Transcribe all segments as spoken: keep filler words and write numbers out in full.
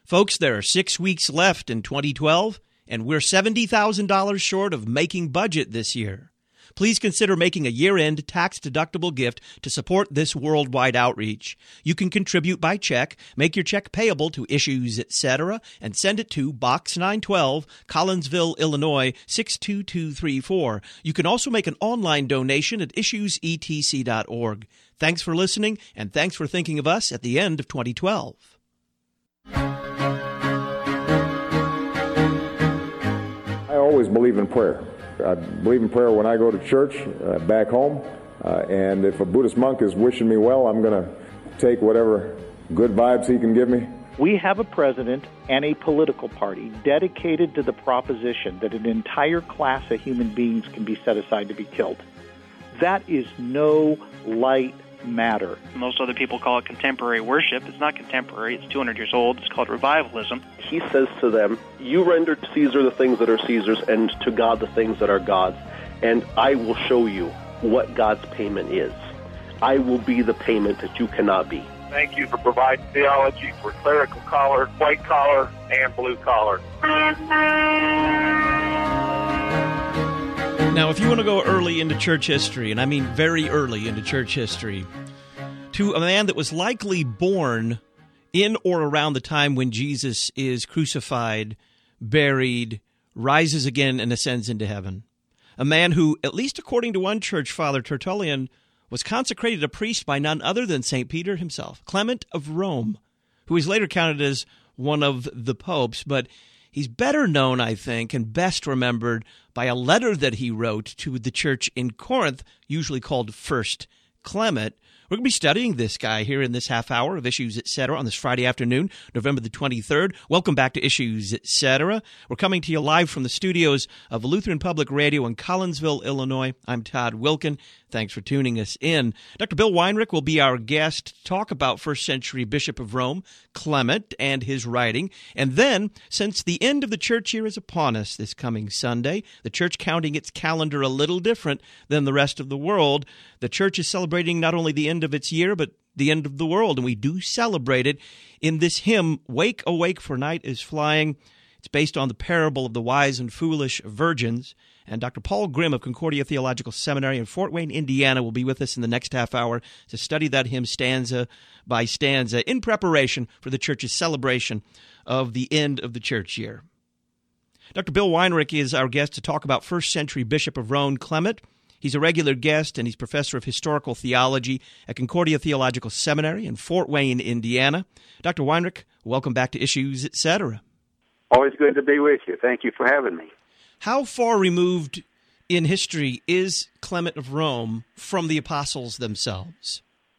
Folks, there are six weeks left in twenty twelve, and we're seventy thousand dollars short of making budget this year. Please consider making a year-end tax-deductible gift to support this worldwide outreach. You can contribute by check, make your check payable to Issues, et cetera, and send it to Box nine twelve, Collinsville, Illinois, six two two three four. You can also make an online donation at issues e t c dot org. Thanks for listening, and thanks for thinking of us at the end of twenty twelve. I always believe in prayer. I believe in prayer when I go to church uh, back home, uh, and if a Buddhist monk is wishing me well, I'm going to take whatever good vibes he can give me. We have a president and a political party dedicated to the proposition that an entire class of human beings can be set aside to be killed. That is no light matter. Most other people call it contemporary worship. It's not contemporary. It's two hundred years old. It's called revivalism. He says to them, you render to Caesar the things that are Caesar's and to God the things that are God's, and I will show you what God's payment is. I will be the payment that you cannot be. Thank you for providing theology for clerical collar, white collar, and blue collar. Now, if you want to go early into church history, and I mean very early into church history, to a man that was likely born in or around the time when Jesus is crucified, buried, rises again, and ascends into heaven, a man who, at least according to one church father, Tertullian, was consecrated a priest by none other than Saint Peter himself, Clement of Rome, who is later counted as one of the popes, but he's better known, I think, and best remembered by a letter that he wrote to the church in Corinth, usually called First Clement. We're going to be studying this guy here in this half hour of Issues, et cetera, on this Friday afternoon, November the twenty-third. Welcome back to Issues, et cetera. We're coming to you live from the studios of Lutheran Public Radio in Collinsville, Illinois. I'm Todd Wilkin. Thanks for tuning us in. Doctor Bill Weinrich will be our guest to talk about first century Bishop of Rome, Clement, and his writing. And then, since the end of the church year is upon us this coming Sunday, the church counting its calendar a little different than the rest of the world, the church is celebrating not only the end of its year, but the end of the world. And we do celebrate it in this hymn, Wake, Awake, for Night is Flying. It's based on the parable of the wise and foolish virgins. And Doctor Paul Grimm of Concordia Theological Seminary in Fort Wayne, Indiana, will be with us in the next half hour to study that hymn stanza by stanza in preparation for the church's celebration of the end of the church year. Doctor Bill Weinrich is our guest to talk about first century Bishop of Rome, Clement. He's a regular guest, and he's professor of historical theology at Concordia Theological Seminary in Fort Wayne, Indiana. Doctor Weinrich, welcome back to Issues, et cetera. Always good to be with you. Thank you for having me. How far removed in history is Clement of Rome from the apostles themselves?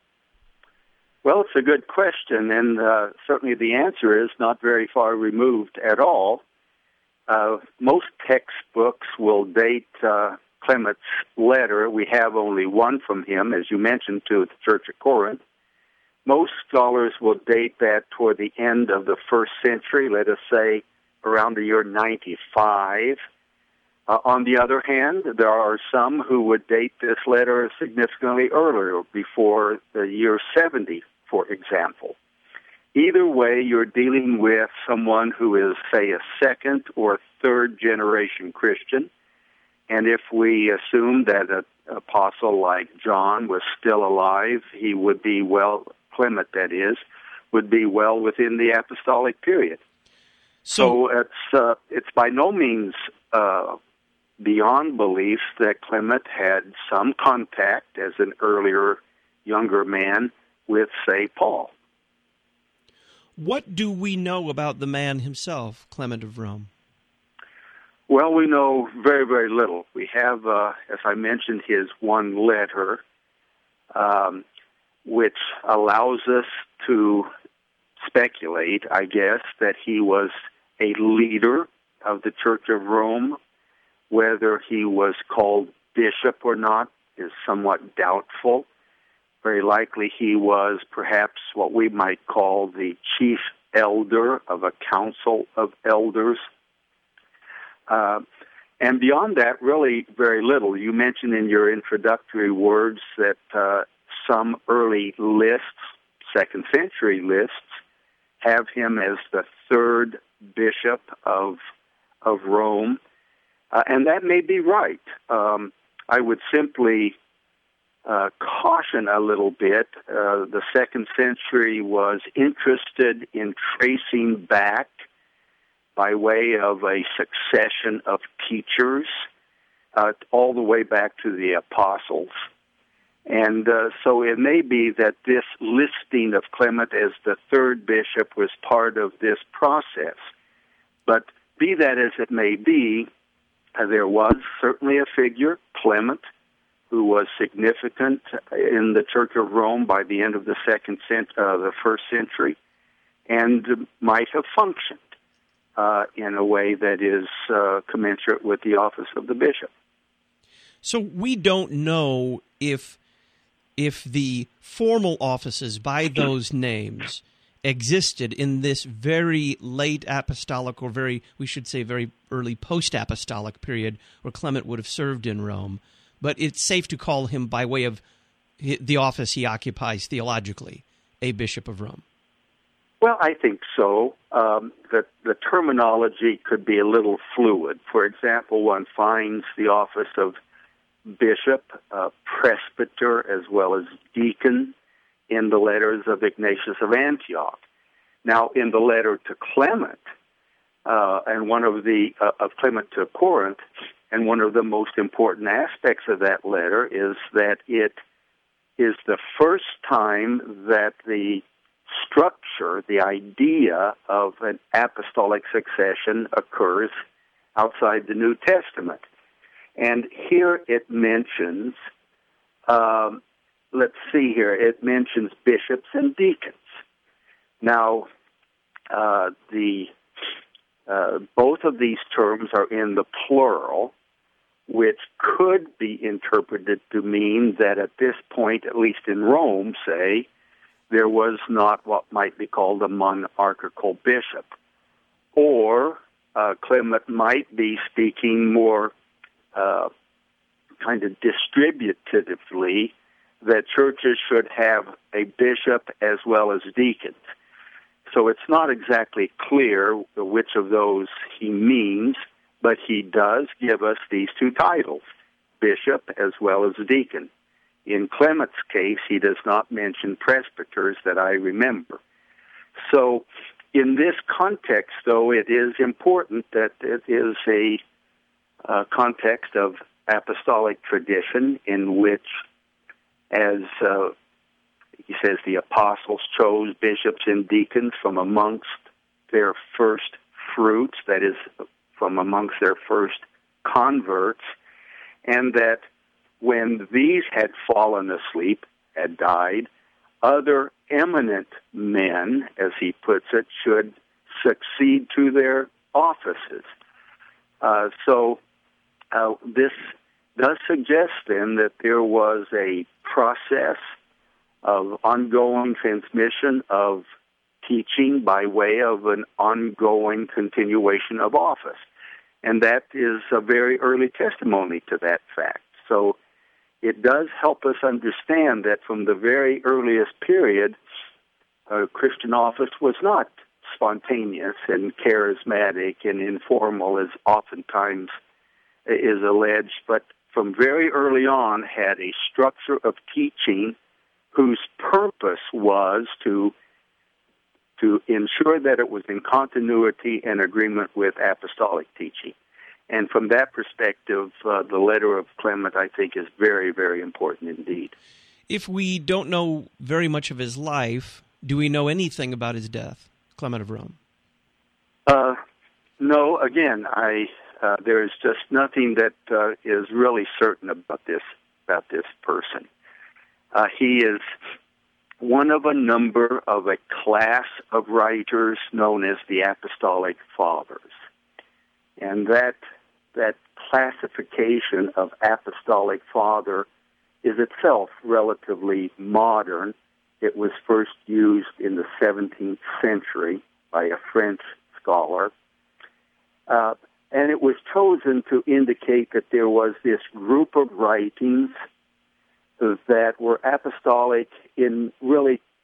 Well, it's a good question, and uh, certainly the answer is not very far removed at all. Uh, most textbooks will date uh, Clement's letter. We have only one from him, as you mentioned, to the Church of Corinth. Most scholars will date that toward the end of the first century, let us say around the year ninety-five. Uh, on the other hand, there are some who would date this letter significantly earlier, before the year seventy, for example. Either way, you're dealing with someone who is, say, a second or third generation Christian. And if we assume that an apostle like John was still alive, he would be well, Clement that is, would be well within the apostolic period. So, so it's uh, it's by no means uh, beyond belief that Clement had some contact as an earlier, younger man with, say, Paul. What do we know about the man himself, Clement of Rome? Well, we know very, very little. We have, uh, as I mentioned, his one letter, um, which allows us to speculate, I guess, that he was a leader of the Church of Rome. Whether he was called bishop or not is somewhat doubtful. Very likely he was perhaps what we might call the chief elder of a council of elders. Uh, and beyond that, really very little. You mentioned in your introductory words that uh, some early lists, second century lists, have him as the third bishop of of Rome, uh, and that may be right. Um, I would simply uh, caution a little bit. Uh, the second century was interested in tracing back by way of a succession of teachers uh, all the way back to the apostles. And uh, so it may be that this listing of Clement as the third bishop was part of this process. But be that as it may be, uh, there was certainly a figure, Clement, who was significant in the Church of Rome by the end of the second cent- uh, the first century, and might have functioned uh, in a way that is uh, commensurate with the office of the bishop. So we don't know if if the formal offices by those names existed in this very late apostolic, or very, we should say, very early post-apostolic period where Clement would have served in Rome. But it's safe to call him, by way of the office he occupies theologically, a bishop of Rome. Well, I think so. Um, the, the terminology could be a little fluid. For example, one finds the office of bishop, uh, presbyter, as well as deacon in the letters of Ignatius of Antioch. Now, in the letter to Clement, uh, and one of the uh, of Clement to Corinth, and one of the most important aspects of that letter is that it is the first time that the structure, the idea of an apostolic succession occurs outside the New Testament. And here it mentions, um, let's see here, it mentions bishops and deacons. Now, uh, the uh, both of these terms are in the plural, which could be interpreted to mean that at this point, at least in Rome, say, there was not what might be called a monarchical bishop. Or uh, Clement might be speaking more uh, kind of distributively, that churches should have a bishop as well as deacons. So it's not exactly clear which of those he means, but he does give us these two titles, bishop as well as deacon. In Clement's case, he does not mention presbyters that I remember. So in this context, though, it is important that it is a uh, context of apostolic tradition in which, as uh, he says, the apostles chose bishops and deacons from amongst their first fruits, that is, from amongst their first converts, and that when these had fallen asleep, had died, other eminent men, as he puts it, should succeed to their offices. Uh, so uh, this does suggest then that there was a process of ongoing transmission of teaching by way of an ongoing continuation of office. And that is a very early testimony to that fact. So it does help us understand that from the very earliest period, uh, Christian office was not spontaneous and charismatic and informal as oftentimes is alleged, but from very early on had a structure of teaching whose purpose was to to ensure that it was in continuity and agreement with apostolic teaching. And from that perspective, uh, the letter of Clement, I think, is very, very important indeed. If we don't know very much of his life, do we know anything about his death, Clement of Rome? Uh, no, again, I uh, there is just nothing that uh, is really certain about this about this person. Uh, he is one of a number of a class of writers known as the Apostolic Fathers. And that that classification of Apostolic Father is itself relatively modern. It was first used in the seventeenth century by a French scholar. Uh, and it was chosen to indicate that there was this group of writings that were apostolic in really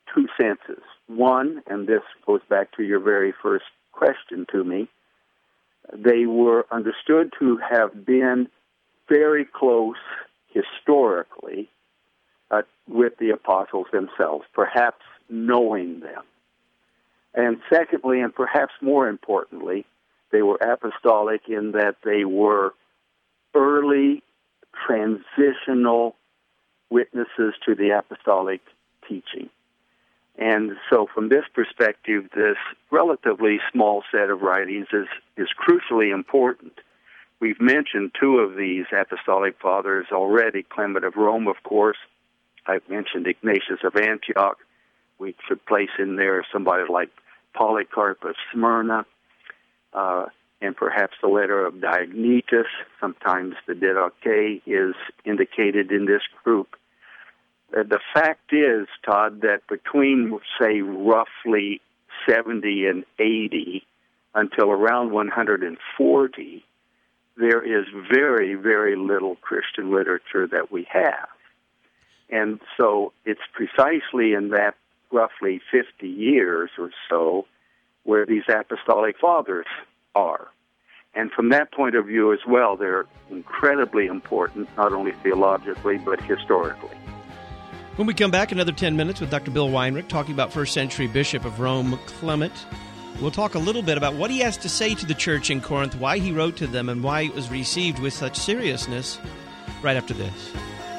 two senses. One, and this goes back to your very first question to me, they were understood to have been very close historically uh, with the apostles themselves, perhaps knowing them. And secondly, and perhaps more importantly, they were apostolic in that they were early transitional witnesses to the apostolic teaching. And so from this perspective, this relatively small set of writings is, is crucially important. We've mentioned two of these apostolic fathers already, Clement of Rome, of course. I've mentioned Ignatius of Antioch. We should place in there somebody like Polycarp of Smyrna, uh, and perhaps the letter of Diognetus. Sometimes the Didache is indicated in this group. Uh, the fact is, Todd, that between, say, roughly seventy and eighty until around one hundred forty, there is very, very little Christian literature that we have. And so it's precisely in that roughly fifty years or so where these apostolic fathers are. And from that point of view as well, they're incredibly important, not only theologically, but historically. When we come back, another ten minutes with Doctor Bill Weinrich talking about first century Bishop of Rome, Clement. We'll talk a little bit about what he has to say to the church in Corinth, why he wrote to them, and why it was received with such seriousness right after this.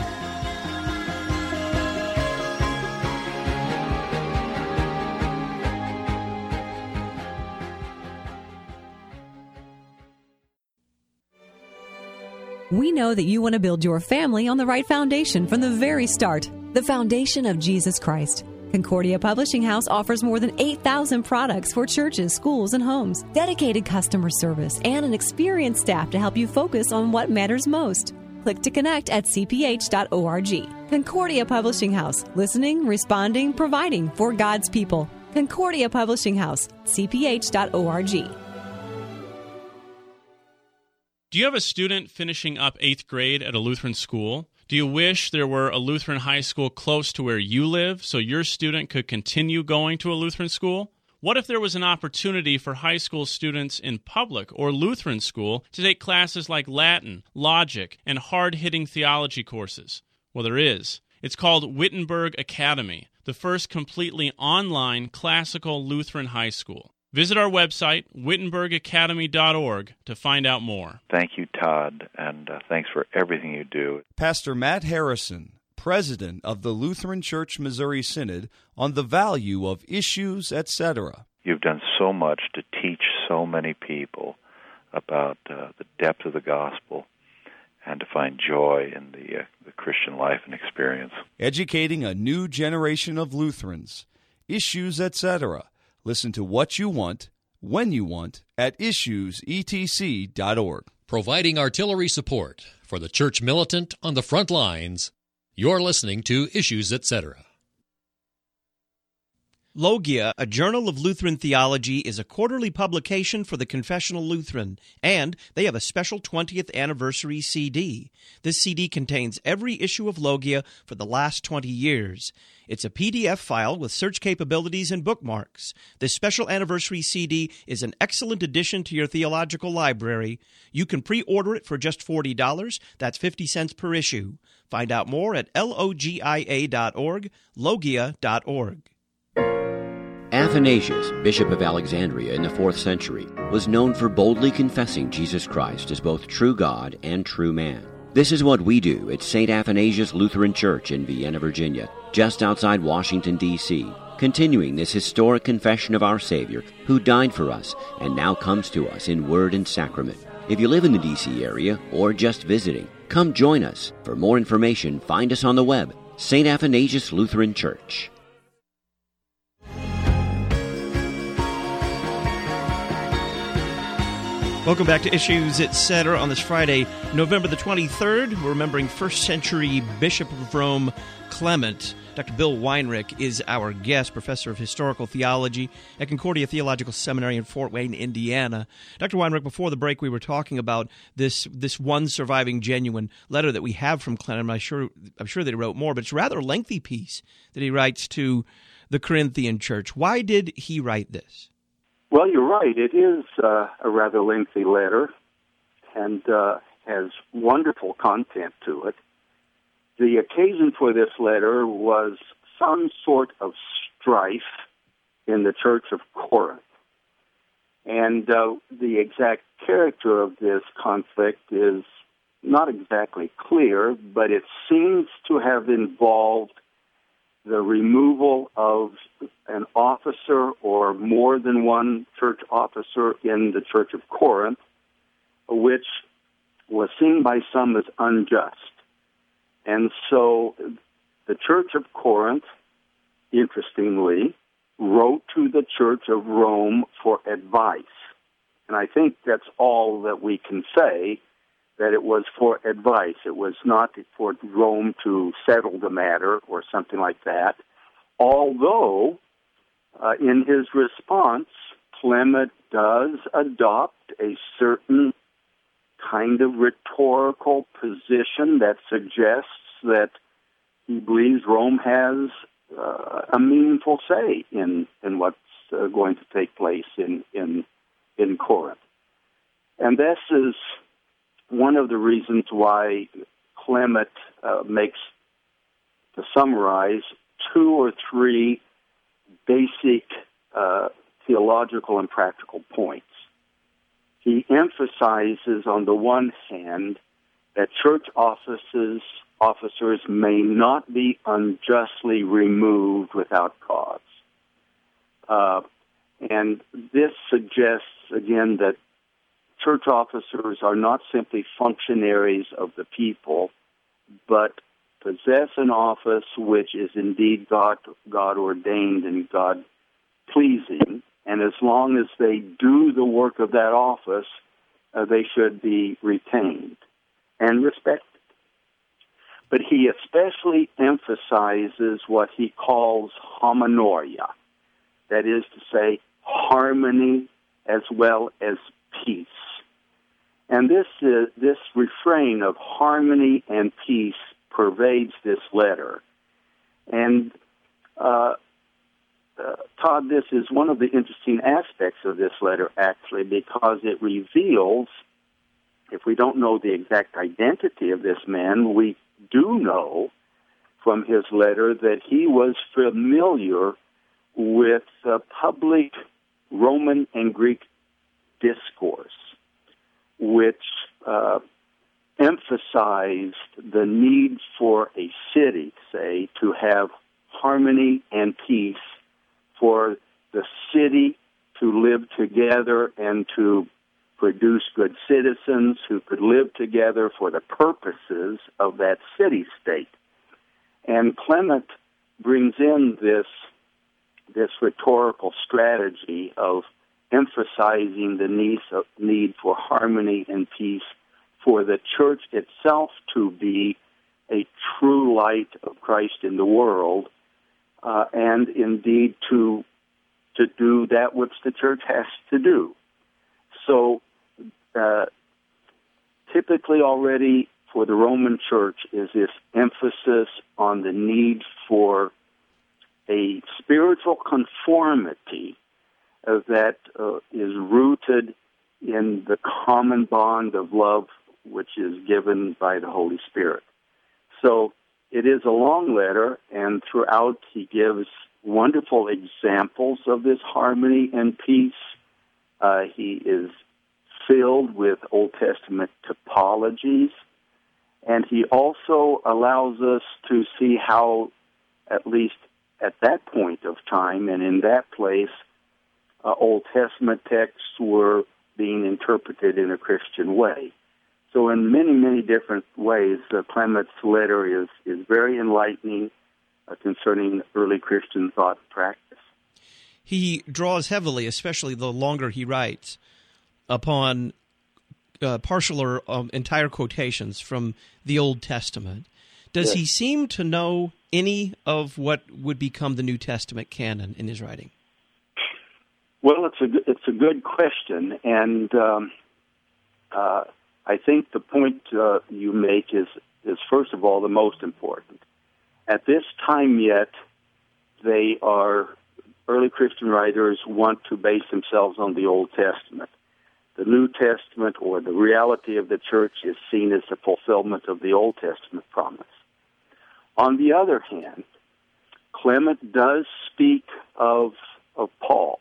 We know that you want to build your family on the right foundation from the very start, the foundation of Jesus Christ. Concordia Publishing House offers more than eight thousand products for churches, schools, and homes, dedicated customer service, and an experienced staff to help you focus on what matters most. Click to connect at c p h dot org. Concordia Publishing House, listening, responding, providing for God's people. Concordia Publishing House, c p h dot org. Do you have a student finishing up eighth grade at a Lutheran school? Do you wish there were a Lutheran high school close to where you live so your student could continue going to a Lutheran school? What if there was an opportunity for high school students in public or Lutheran school to take classes like Latin, logic, and hard-hitting theology courses? Well, there is. It's called Wittenberg Academy, the first completely online classical Lutheran high school. Visit our website, wittenberg academy dot org, to find out more. Thank you, Todd, and uh, thanks for everything you do. Pastor Matt Harrison, president of the Lutheran Church Missouri Synod, on the value of issues, et cetera. You've done so much to teach so many people about uh, the depth of the gospel and to find joy in the, uh, the Christian life and experience. Educating a new generation of Lutherans. Issues, et cetera. Listen to what you want, when you want, at issues e t c dot org. Providing artillery support for the church militant on the front lines, you're listening to Issues, et cetera. Logia, a journal of Lutheran theology, is a quarterly publication for the Confessional Lutheran, and they have a special twentieth anniversary C D. This C D contains every issue of Logia for the last twenty years. It's a P D F file with search capabilities and bookmarks. This special anniversary C D is an excellent addition to your theological library. You can pre-order it for just forty dollars. That's fifty cents per issue. Find out more at logia dot org, logia dot org. Athanasius, Bishop of Alexandria in the fourth century, was known for boldly confessing Jesus Christ as both true God and true man. This is what we do at Saint Athanasius Lutheran Church in Vienna, Virginia, just outside Washington, D C, continuing this historic confession of our Savior, who died for us and now comes to us in word and sacrament. If you live in the D C area or just visiting, come join us. For more information, find us on the web, Saint Athanasius Lutheran Church. Welcome back to Issues, et cetera. On this Friday, November the twenty-third, we're remembering first century Bishop of Rome, Clement. Doctor Bill Weinrich is our guest, professor of historical theology at Concordia Theological Seminary in Fort Wayne, Indiana. Doctor Weinrich, before the break, we were talking about this this one surviving genuine letter that we have from Clement. I'm sure, I'm sure that he wrote more, but it's a rather lengthy piece that he writes to the Corinthian church. Why did he write this? Well, you're right. It is uh, a rather lengthy letter and uh, has wonderful content to it. The occasion for this letter was some sort of strife in the church of Corinth. And uh, the exact character of this conflict is not exactly clear, but it seems to have involved the removal of an officer or more than one church officer in the church of Corinth, which was seen by some as unjust. And so the church of Corinth, interestingly, wrote to the church of Rome for advice. And I think that's all that we can say, that it was for advice. It was not for Rome to settle the matter or something like that. Although, uh, in his response, Clement does adopt a certain kind of rhetorical position that suggests that he believes Rome has uh, a meaningful say in, in what's uh, going to take place in, in, in Corinth. And this is one of the reasons why Clement uh, makes, to summarize, two or three basic uh, theological and practical points. He emphasizes, on the one hand, that church offices, officers may not be unjustly removed without cause. Uh, and this suggests, again, that church officers are not simply functionaries of the people, but possess an office which is indeed God, God ordained and God pleasing. And as long as they do the work of that office, uh, they should be retained and respected. But he especially emphasizes what he calls homonoia, that is to say, harmony as well as peace. And this uh, this refrain of harmony and peace pervades this letter. And uh, uh, Todd, this is one of the interesting aspects of this letter, actually, because it reveals, if we don't know the exact identity of this man, we do know from his letter that he was familiar with uh, public Roman and Greek discourse, which uh, emphasized the need for a city, say, to have harmony and peace, for the city to live together and to produce good citizens who could live together for the purposes of that city-state. And Clement brings in this, this rhetorical strategy of emphasizing the need, of, need for harmony and peace, for the church itself to be a true light of Christ in the world, uh, and indeed to to do that which the church has to do. So, uh, typically already for the Roman Church is this emphasis on the need for a spiritual conformity uh, that uh, is rooted in the common bond of love which is given by the Holy Spirit. So it is a long letter, and throughout he gives wonderful examples of this harmony and peace. Uh, he is filled with Old Testament typologies, and he also allows us to see how, at least at that point of time and in that place, uh, Old Testament texts were being interpreted in a Christian way. So in many, many different ways, uh, Clement's letter is, is very enlightening uh, concerning early Christian thought and practice. He draws heavily, especially the longer he writes, upon uh, partial or um, entire quotations from the Old Testament. Does yes. he seem to know any of what would become the New Testament canon in his writing? Well, it's a, it's a good question, and um, uh, I think the point uh, you make is, is, first of all, the most important. At this time yet, they are, early Christian writers want to base themselves on the Old Testament. The New Testament, or the reality of the church, is seen as the fulfillment of the Old Testament promise. On the other hand, Clement does speak of, of Paul,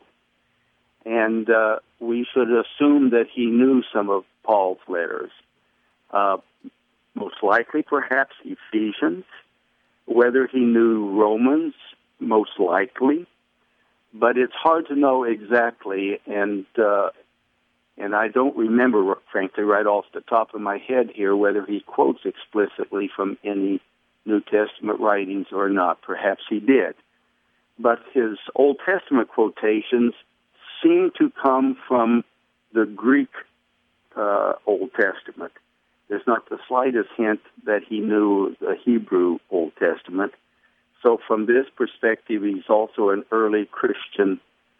and uh, we should assume that he knew some of Paul's letters. Uh, most likely, perhaps, Ephesians. Whether he knew Romans, most likely. But it's hard to know exactly, and uh, and I don't remember, frankly, right off the top of my head here, whether he quotes explicitly from any New Testament writings or not. Perhaps he did. But his Old Testament quotations seem to come from the Greek uh, Old Testament. There's not the slightest hint that he knew the Hebrew Old Testament. So from this perspective, he's also an early Christian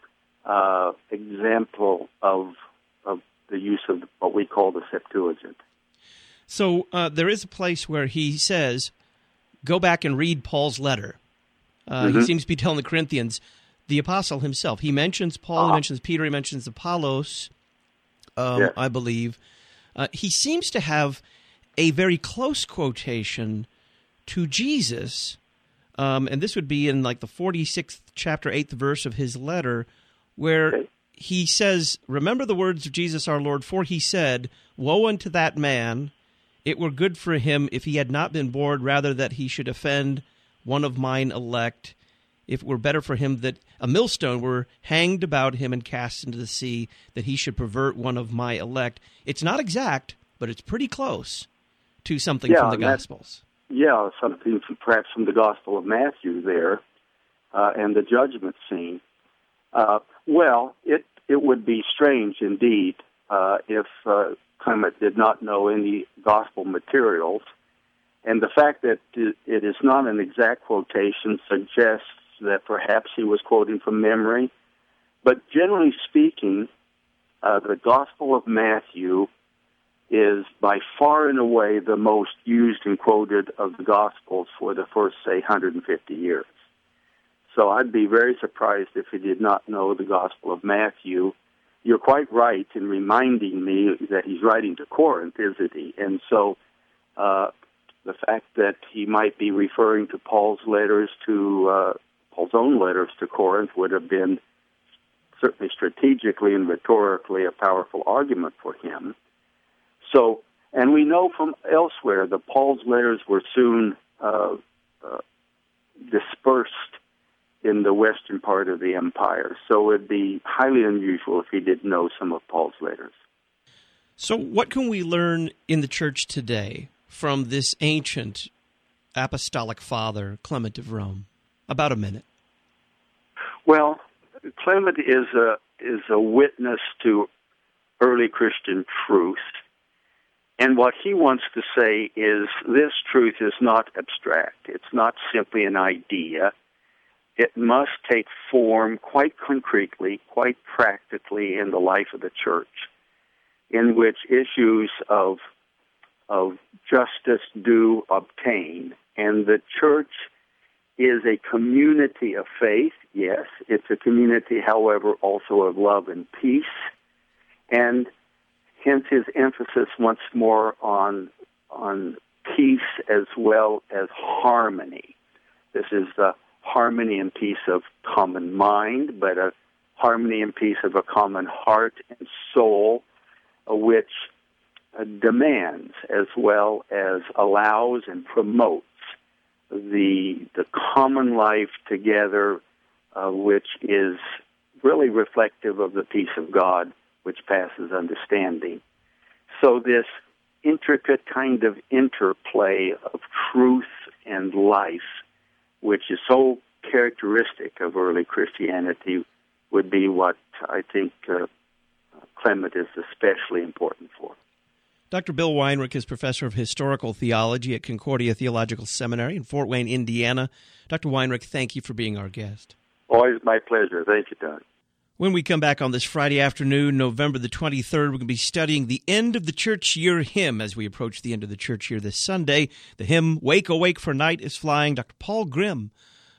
uh, example of, of the use of what we call the Septuagint. So uh, there is a place where he says, go back and read Paul's letter. Uh, mm-hmm. He seems to be telling the Corinthians, the apostle himself. He mentions Paul, uh-huh. he mentions Peter, he mentions Apollos, um, yes. I believe. Uh, he seems to have a very close quotation to Jesus, um, and this would be in like the forty-sixth chapter, eighth verse of his letter, where okay. he says, remember the words of Jesus our Lord, for he said, woe unto that man, it were good for him if he had not been born, rather that he should offend one of mine elect. If it were better for him that a millstone were hanged about him and cast into the sea, that he should pervert one of my elect. It's not exact, but it's pretty close to something yeah, from the Gospels. Yeah, something from, perhaps from the Gospel of Matthew there, uh, and the judgment scene. Uh, well, it it would be strange indeed uh, if uh, Clement did not know any Gospel materials, and the fact that it is not an exact quotation suggests that perhaps he was quoting from memory. But generally speaking, uh, the Gospel of Matthew is by far and away the most used and quoted of the Gospels for the first, say, one hundred fifty years. So I'd be very surprised if he did not know the Gospel of Matthew. You're quite right in reminding me that he's writing to Corinth, isn't he? And so uh, the fact that he might be referring to Paul's letters to uh, Paul's own letters to Corinth would have been certainly strategically and rhetorically a powerful argument for him. So, and we know from elsewhere that Paul's letters were soon uh, uh, dispersed in the western part of the empire. So it would be highly unusual if he didn't know some of Paul's letters. So what can we learn in the church today from this ancient apostolic father, Clement of Rome? About a minute. Well, Clement is a is a witness to early Christian truth, and what he wants to say is this truth is not abstract. It's not simply an idea. It must take form quite concretely, quite practically in the life of the church, in which issues of of justice do obtain, and the church is a community of faith. Yes, it's a community, however, also of love and peace, and hence his emphasis once more on on peace as well as harmony. This is the harmony and peace of common mind, but a harmony and peace of a common heart and soul, uh, which uh, demands as well as allows and promotes the the common life together, uh, which is really reflective of the peace of God, which passes understanding. So this intricate kind of interplay of truth and life, which is so characteristic of early Christianity, would be what I think uh, Clement is especially important for. Doctor Bill Weinrich is professor of historical theology at Concordia Theological Seminary in Fort Wayne, Indiana. Doctor Weinrich, thank you for being our guest. Always my pleasure. Thank you, Don. When we come back on this Friday afternoon, November the twenty-third, we're going to be studying the end of the church year hymn as we approach the end of the church year this Sunday. The hymn, Wake, Awake, for Night is Flying. Doctor Paul Grimm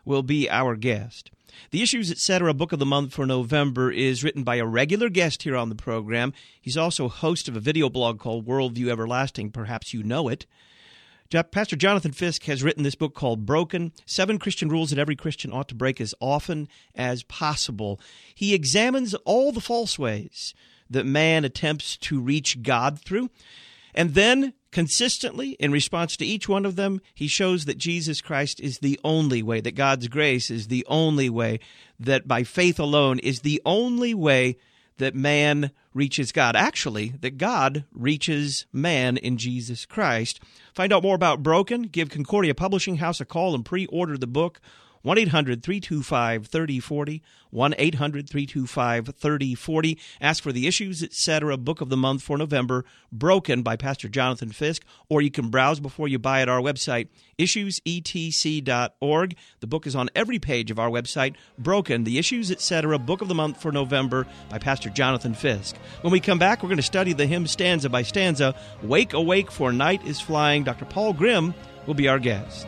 will be our guest. The Issues Etc. Book of the Month for November is written by a regular guest here on the program. He's also host of a video blog called Worldview Everlasting. Perhaps you know it. Pastor Jonathan Fisk has written this book called Broken, Seven Christian Rules that Every Christian Ought to Break as Often as Possible. He examines all the false ways that man attempts to reach God through, and then consistently, in response to each one of them, he shows that Jesus Christ is the only way, that God's grace is the only way, that by faith alone is the only way that man reaches God. Actually, that God reaches man in Jesus Christ. Find out more about Broken. Give Concordia Publishing House a call and pre-order the book. one eight hundred three two five three oh four oh. one eight hundred three two five three oh four oh. Ask for the Issues Etc. Book of the Month for November, Broken by Pastor Jonathan Fisk, or you can browse before you buy at our website, issues e t c dot org. The book is on every page of our website, Broken, the Issues Etc. Book of the Month for November by Pastor Jonathan Fisk. When we come back, we're going to study the hymn stanza by stanza, Wake, Awake, for Night is Flying. Doctor Paul Grimm will be our guest.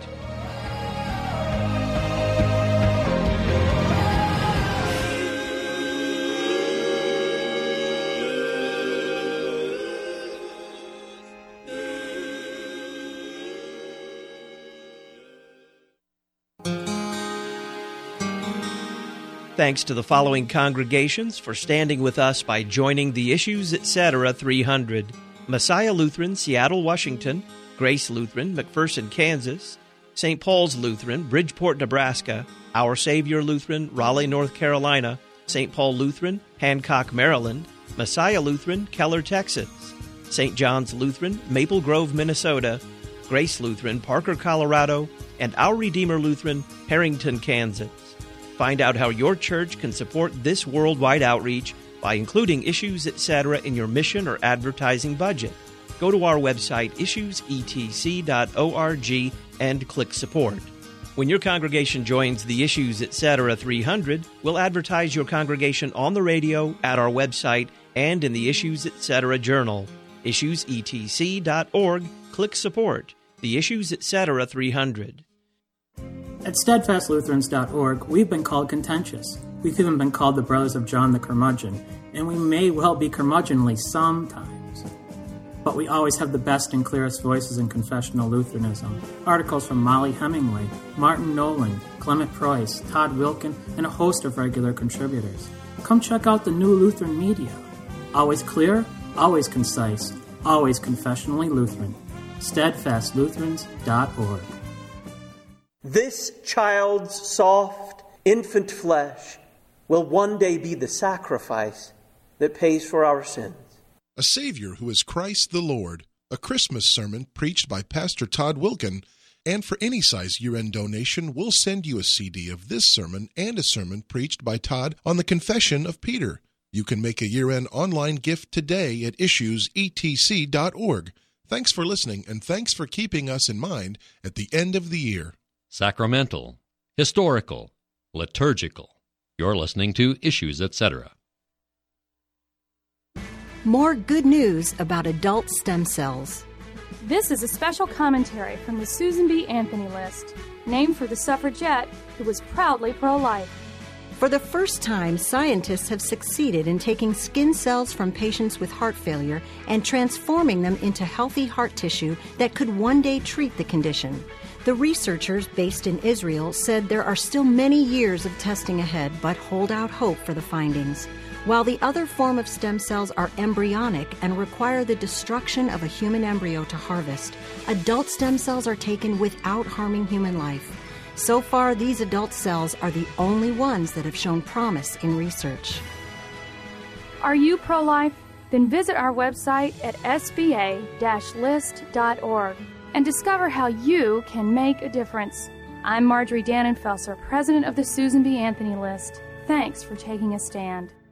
Thanks to the following congregations for standing with us by joining the Issues Etc. three hundred. Messiah Lutheran, Seattle, Washington; Grace Lutheran, McPherson, Kansas; Saint Paul's Lutheran, Bridgeport, Nebraska; Our Savior Lutheran, Raleigh, North Carolina; Saint Paul Lutheran, Hancock, Maryland; Messiah Lutheran, Keller, Texas; Saint John's Lutheran, Maple Grove, Minnesota; Grace Lutheran, Parker, Colorado; and Our Redeemer Lutheran, Harrington, Kansas. Find out how your church can support this worldwide outreach by including Issues Etc. in your mission or advertising budget. Go to our website, issues e t c dot org, and click Support. When your congregation joins the Issues Etc. three hundred, we'll advertise your congregation on the radio, at our website, and in the Issues Etc. Journal. issues e t c dot org, click Support. The Issues Etc. three hundred. At steadfast lutherans dot org, we've been called contentious. We've even been called the Brothers of John the Curmudgeon, and we may well be curmudgeonly sometimes. But we always have the best and clearest voices in confessional Lutheranism. Articles from Molly Hemingway, Martin Nolan, Clement Preuss, Todd Wilkin, and a host of regular contributors. Come check out the new Lutheran media. Always clear, always concise, always confessionally Lutheran. steadfast lutherans dot org. This child's soft infant flesh will one day be the sacrifice that pays for our sins. A Savior who is Christ the Lord, a Christmas sermon preached by Pastor Todd Wilkin, and for any size year-end donation, we'll send you a C D of this sermon and a sermon preached by Todd on the Confession of Peter. You can make a year-end online gift today at issues e t c dot org. Thanks for listening, and thanks for keeping us in mind at the end of the year. Sacramental, historical, liturgical. You're listening to Issues Etc. More good news about adult stem cells. This is a special commentary from the Susan B. Anthony List, named for the suffragette who was proudly pro-life. For the first time, scientists have succeeded in taking skin cells from patients with heart failure and transforming them into healthy heart tissue that could one day treat the condition. The researchers based in Israel said there are still many years of testing ahead, but hold out hope for the findings. While the other form of stem cells are embryonic and require the destruction of a human embryo to harvest, adult stem cells are taken without harming human life. So far, these adult cells are the only ones that have shown promise in research. Are you pro-life? Then visit our website at s b a dash list dot org and discover how you can make a difference. I'm Marjorie Dannenfelser, president of the Susan B. Anthony List. Thanks for taking a stand.